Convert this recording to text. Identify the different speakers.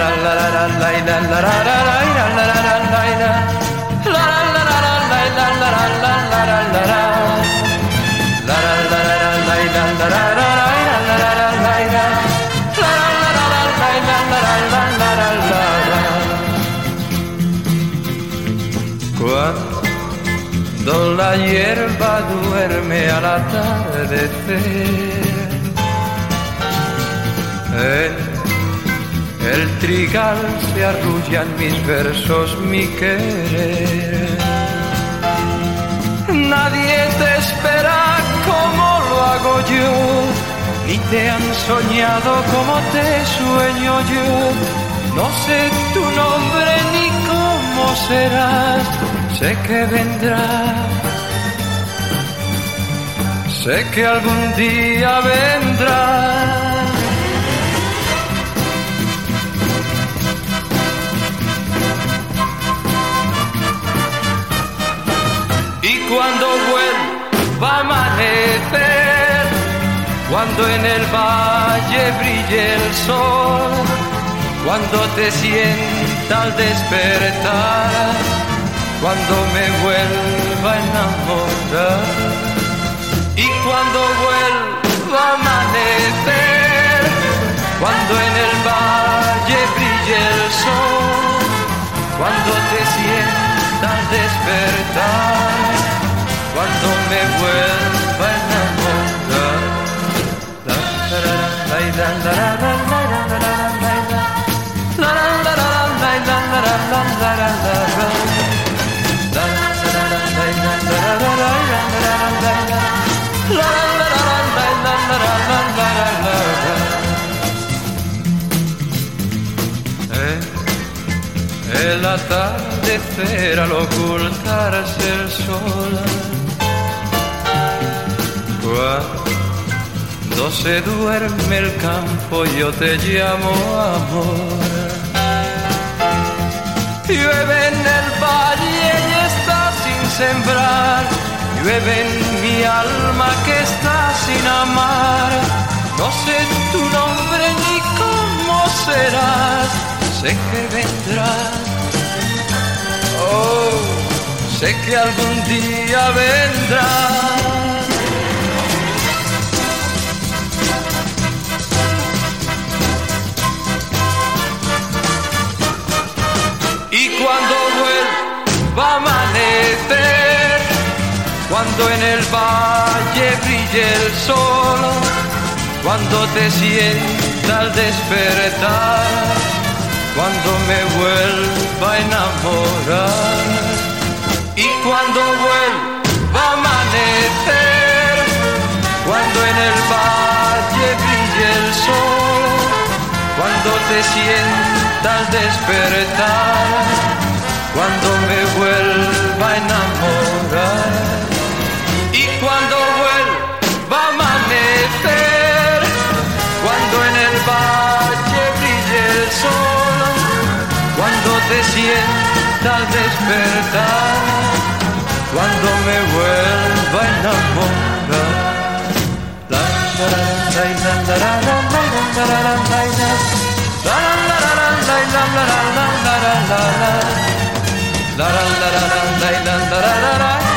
Speaker 1: Cuando la hierba duerme al atardecer, el trigal se arrulla en mis versos, mi querer. Nadie te espera como lo hago yo, ni te han soñado como te sueño yo. No sé tu nombre ni cómo serás, sé que vendrás, sé que algún día vendrás. Y cuando vuelva a amanecer, cuando en el valle brille el sol, cuando te sienta al despertar, cuando me vuelva a enamorar. Y cuando vuelva a amanecer, cuando en el valle brille el sol, cuando te sienta al despertar, cuando me vuelva a enamorar. El atardecer al ocultarse el sol, cuando se duerme el campo yo te llamo amor. Llueve en el valle y está sin sembrar, llueve en mi alma que está sin amar. No sé tu nombre ni cómo serás, sé que vendrás, oh, sé que algún día vendrás. Y cuando vuelva a amanecer, cuando en el valle brille el sol, cuando te sienta al despertar, cuando me vuelva a enamorar. Y cuando vuelva a amanecer, cuando en el valle brille el sol, cuando te sienta al despertar, cuando me vuelva a enamorar. Y cuando vuelva a amanecer, cuando en el valle brille el sol, cuando te sienta al despertar, cuando me vuelva a enamorar. La